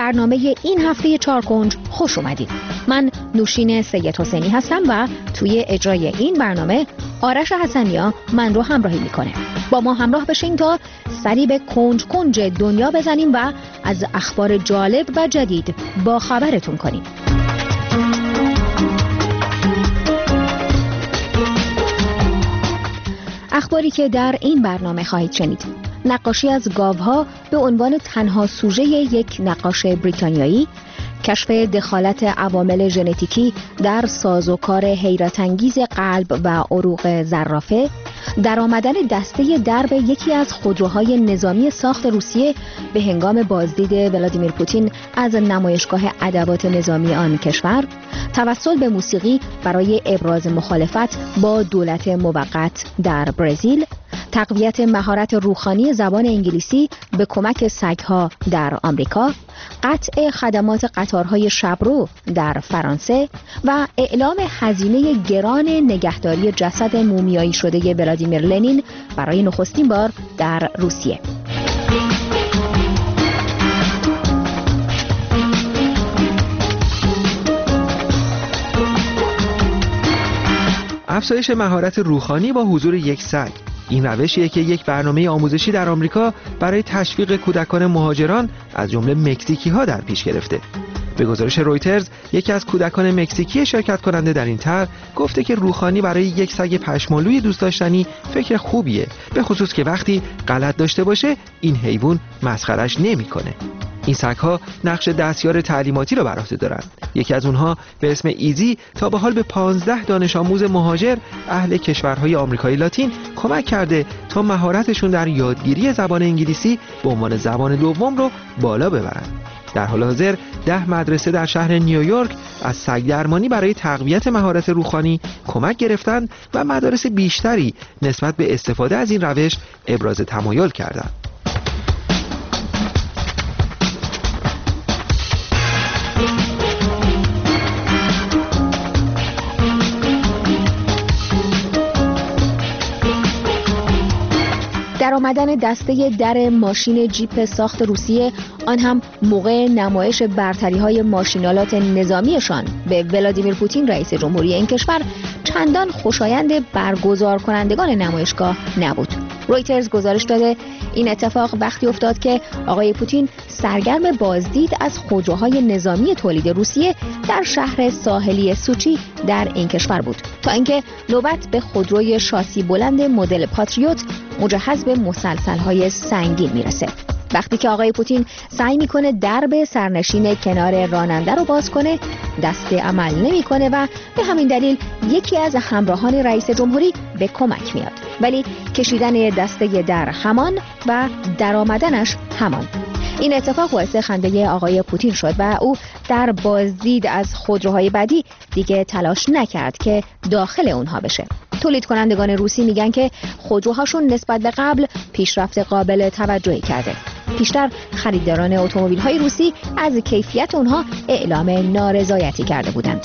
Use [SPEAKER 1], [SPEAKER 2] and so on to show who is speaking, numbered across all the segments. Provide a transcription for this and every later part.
[SPEAKER 1] برنامه این هفته چارکنج خوش اومدید. من نوشین سید حسینی هستم و توی اجرای این برنامه آرش حسنیا من رو همراهی میکنه. با ما همراه بشین تا سری به کنج کنج دنیا بزنیم و از اخبار جالب و جدید با خبرتون کنیم. اخباری که در این برنامه خواهید شنید: نقاشی از گاوها به عنوان تنها سوژه یک نقاش بریتانیایی، کشف دخالت عوامل ژنتیکی در سازوکار حیرت انگیز قلب و عروق زرافه، درآمدن دسته درب یکی از خودروهای نظامی ساخت روسیه به هنگام بازدید ولادیمیر پوتین از نمایشگاه ادوات نظامی آن کشور، توسل به موسیقی برای ابراز مخالفت با دولت موقت در برزیل، تقویت مهارت روحانی زبان انگلیسی به کمک سگ‌ها در آمریکا، قطع خدمات قطارهای شبرو در فرانسه و اعلام هزینه گران نگهداری جسد مومیایی شده ولادیمیر لنین برای نخستین بار در روسیه.
[SPEAKER 2] افزایش مهارت روحانی با حضور یک سگ. این روشیه که یک برنامه آموزشی در آمریکا برای تشویق کودکان مهاجران از جمله مکزیکی ها در پیش گرفته. به گزارش رویترز، یکی از کودکان مکزیکی شرکت کننده در این طرح گفته که روحانی برای یک سگ پشمالوی دوست داشتنی فکر خوبیه، به خصوص که وقتی غلط داشته باشه این حیوان مسخرش نمیکنه. این سگ‌ها نقش دستیار تعلیماتی را بر عهده دارند. یکی از اونها به اسم ایزی تا به حال به 15 دانش آموز مهاجر اهل کشورهای آمریکای لاتین کمک کرده تا مهارتشون در یادگیری زبان انگلیسی به عنوان زبان دوم رو بالا ببرند. در حال حاضر 10 مدرسه در شهر نیویورک از سگ درمانی برای تقویت مهارت روحانی کمک گرفتند و مدارس بیشتری نسبت به استفاده از این روش ابراز تمایل کردند.
[SPEAKER 1] درآمدن دسته در ماشین جیپ ساخت روسیه، آن هم موقع نمایش برتری‌های ماشینالات نظامیشان به ولادیمیر پوتین رئیس جمهوری این کشور، چندان خوشایند برگزار کنندگان نمایشگاه نبود. رویترز گزارش داده این اتفاق وقتی افتاد که آقای پوتین سرگرم بازدید از خودروهای نظامی تولید روسیه در شهر ساحلی سوچی در این کشور بود، تا اینکه نوبت به خودروی شاسی بلند مدل پاتریوت مجهز به مسلسل‌های سنگین میرسه. وقتی که آقای پوتین سعی میکنه درب سرنشین کنار راننده رو باز کنه، دسته عمل نمیکنه و به همین دلیل یکی از همراهان رئیس جمهوری به کمک میاد، ولی کشیدن دسته در همان و درآمدنش همان. این اتفاق باعث خنده آقای پوتین شد و او در بازدید از خودروهای بعدی دیگه تلاش نکرد که داخل اونها بشه. تولید کنندگان روسی میگن که خودروهاشون نسبت به قبل پیشرفت قابل توجهی کرده. پیشتر خریداران اتومبیل‌های روسی از کیفیت اونها اعلام نارضایتی کرده بودند.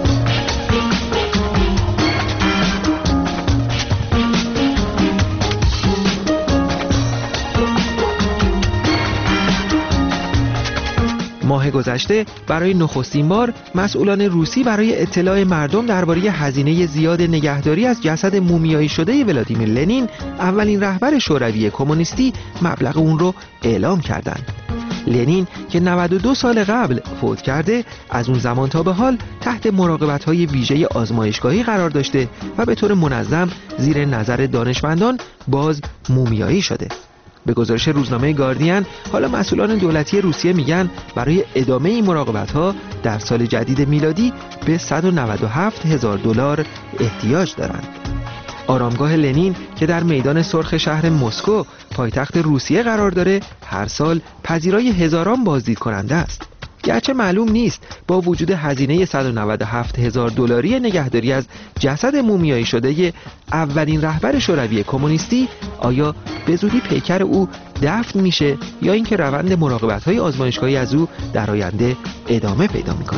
[SPEAKER 2] ماه گذشته برای نخستین بار مسئولان روسی برای اطلاع مردم درباره هزینه زیاد نگهداری از جسد مومیایی شده ولادیمیر لنین، اولین رهبر شوروی کمونیستی، مبلغ اون رو اعلام کردند. لنین که 92 سال قبل فوت کرده، از اون زمان تا به حال تحت مراقبت‌های ویژه آزمایشگاهی قرار داشته و به طور منظم زیر نظر دانشمندان باز مومیایی شده. به گزارش روزنامه گاردین، حالا مسئولان دولتی روسیه میگن برای ادامه این مراقبت‌ها در سال جدید میلادی به $197,000 احتیاج دارند. آرامگاه لنین که در میدان سرخ شهر مسکو پایتخت روسیه قرار داره، هر سال پذیرای هزاران بازدید کننده است. گرچه معلوم نیست با وجود هزینه $197,000 نگهداری از جسد مومیایی شده اولین رهبر شوروی کمونیستی آیا به زودی پیکر او دفن میشه یا اینکه روند مراقبت‌های آزمایشگاهی از او در آینده ادامه پیدا میکنه.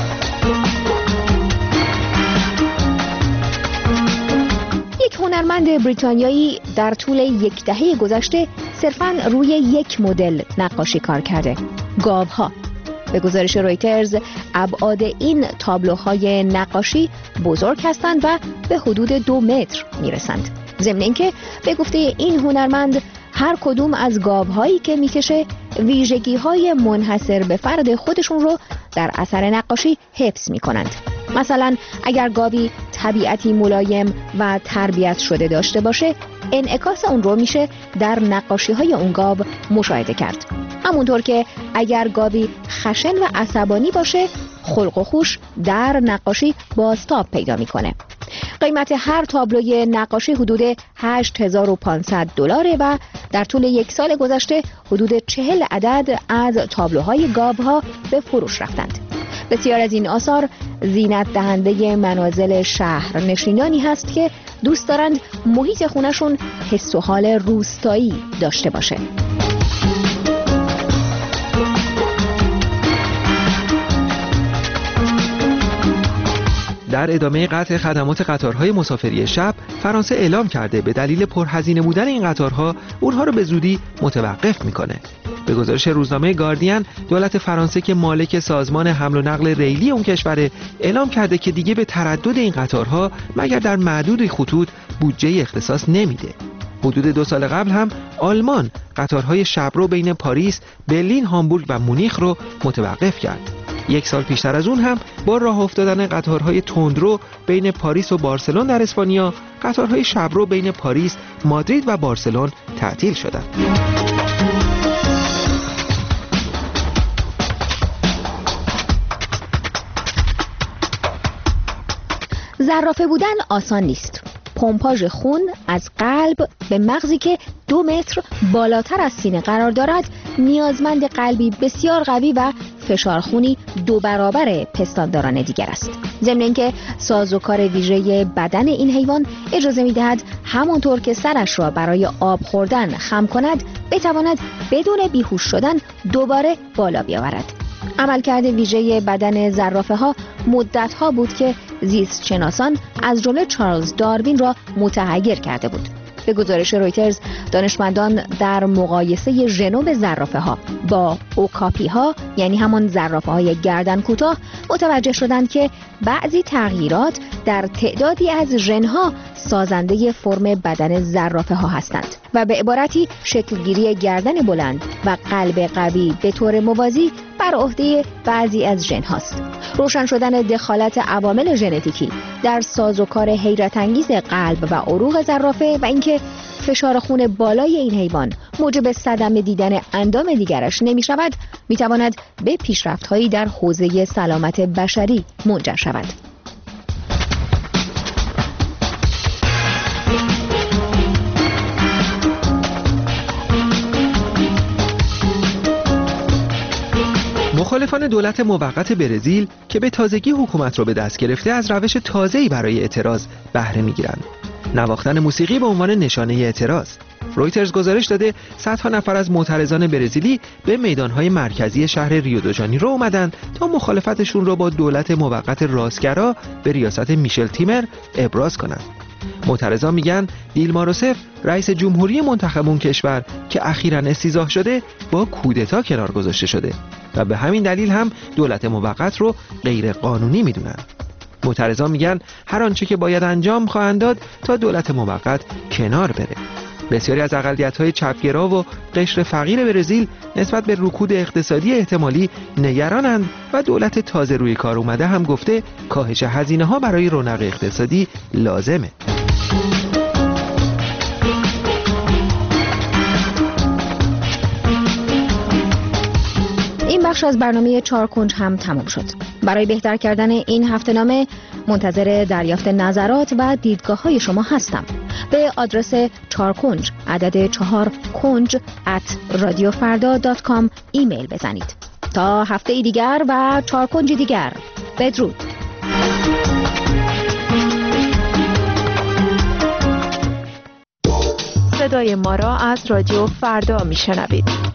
[SPEAKER 1] هنرمند بریتانیایی در طول یک دهه گذشته صرفاً روی یک مدل نقاشی کار کرده: گاوها. به گزارش رویترز ابعاد این تابلوهای نقاشی بزرگ هستند و به حدود 2 متر میرسند. ضمن اینکه به گفته این هنرمند هر کدوم از گاوهایی که میکشه ویژگی‌های منحصر به فرد خودشون رو در اثر نقاشی حفظ میکنند. مثلا اگر گاوی طبیعتی ملایم و تربیت شده داشته باشه، انعکاس اون رو میشه در نقاشی‌های اون گاو مشاهده کرد. همونطور که اگر گاوی خشن و عصبانی باشه، خلق و خوش در نقاشی بازتاب پیدا میکنه. قیمت هر تابلوی نقاشی حدود $8500 و در طول یک سال گذشته حدود 40 عدد از تابلوهای گاوها به فروش رفتند. بسیار از این آثار زینت دهنده منازل شهر نشینانی هست که دوست دارند محیط خونشون حس و حال روستایی داشته باشه.
[SPEAKER 2] در ادامه قطع خدمات قطارهای مسافری شب، فرانسه اعلام کرده به دلیل پرهزینه بودن این قطارها اونها رو به زودی متوقف میکنه. به گزارش روزنامه گاردین، دولت فرانسه که مالک سازمان حمل و نقل ریلی اون کشور اعلام کرده که دیگه به تردد این قطارها مگر در معدود خطوط بودجه اختصاص نمیده. حدود 2 سال قبل هم آلمان قطارهای شبرو بین پاریس، برلین، هامبورگ و مونیخ رو متوقف کرد. 1 سال پیشتر از اون هم با راه افتادن قطارهای تندرو بین پاریس و بارسلون در اسپانیا، قطارهای شبرو بین پاریس، مادرید و بارسلون تعطیل شدند.
[SPEAKER 1] زرافه بودن آسان نیست. پمپاژ خون از قلب به مغزی که 2 متر بالاتر از سینه قرار دارد نیازمند قلبی بسیار قوی و فشار خونی 2 برابر پستانداران دیگر است. ضمن اینکه سازوکار ویژه بدن این حیوان اجازه می‌دهد همانطور که سرش را برای آب خوردن خم کند، بتواند بدون بیهوش شدن دوباره بالا بیاورد. عملکرد ویژه بدن زرافه‌ها مدت‌ها بود که زیست شناسان از جمله چارلز داروین را متحیر کرده بود. به گزارش رویترز، دانشمندان در مقایسه ژنوم زرافه‌ها با اوکاپی‌ها، یعنی همان زرافه‌های گردن کوتاه، متوجه شدند که بعضی تغییرات در تعدادی از ژن‌ها سازنده فرم بدن زرافه‌ها هستند و به عبارتی شکلگیری گردن بلند و قلب قوی به طور موازی بر عهده بعضی از ژن هاست. روشن شدن دخالت عوامل ژنتیکی در سازوکار حیرت انگیز قلب و عروق زرافه و اینکه فشار خون بالای این حیوان موجب صدمه دیدن اندام دیگرش نمی شود، می تواند به پیشرفت‌هایی در حوزه سلامت بشری منجر شود.
[SPEAKER 2] مخالفان دولت موقت برزیل که به تازگی حکومت را به دست گرفته از روش تازه‌ای برای اعتراض بهره می‌گیرند. نواختن موسیقی به عنوان نشانه اعتراض. رویترز گزارش داده صدها نفر از معترضان برزیلی به میدان‌های مرکزی شهر ریو دو ژانیرو اومدن تا مخالفتشون را با دولت موقت راستگرا به ریاست میشل تیمر ابراز کنند. معترضان میگن دیلما روسف رئیس جمهوری منتخب اون کشور که اخیراً استیضاح شده با کودتا کنار گذاشته شده و به همین دلیل هم دولت موقت رو غیر قانونی میدونن. معترضان میگن هر آنچه که باید انجام خواهند داد تا دولت موقت کنار بره. بسیاری از اقلیت‌های چپگرا و قشر فقیر برزیل نسبت به رکود اقتصادی احتمالی نگرانند و دولت تازه روی کار اومده هم گفته کاهش هزینه‌ها برای رونق اقتصادی لازمه.
[SPEAKER 1] این بخش از برنامه 4 کنج هم تمام شد. برای بهتر کردن این هفته‌نامه منتظر دریافت نظرات و دیدگاه‌های شما هستم. به آدرس 4 کنج عدد 4 کنج @radiofarda.com ایمیل بزنید. تا هفته دیگر و 4 کنج دیگر، بدرود.
[SPEAKER 3] صدای ما را از رادیو فردا میشنوید.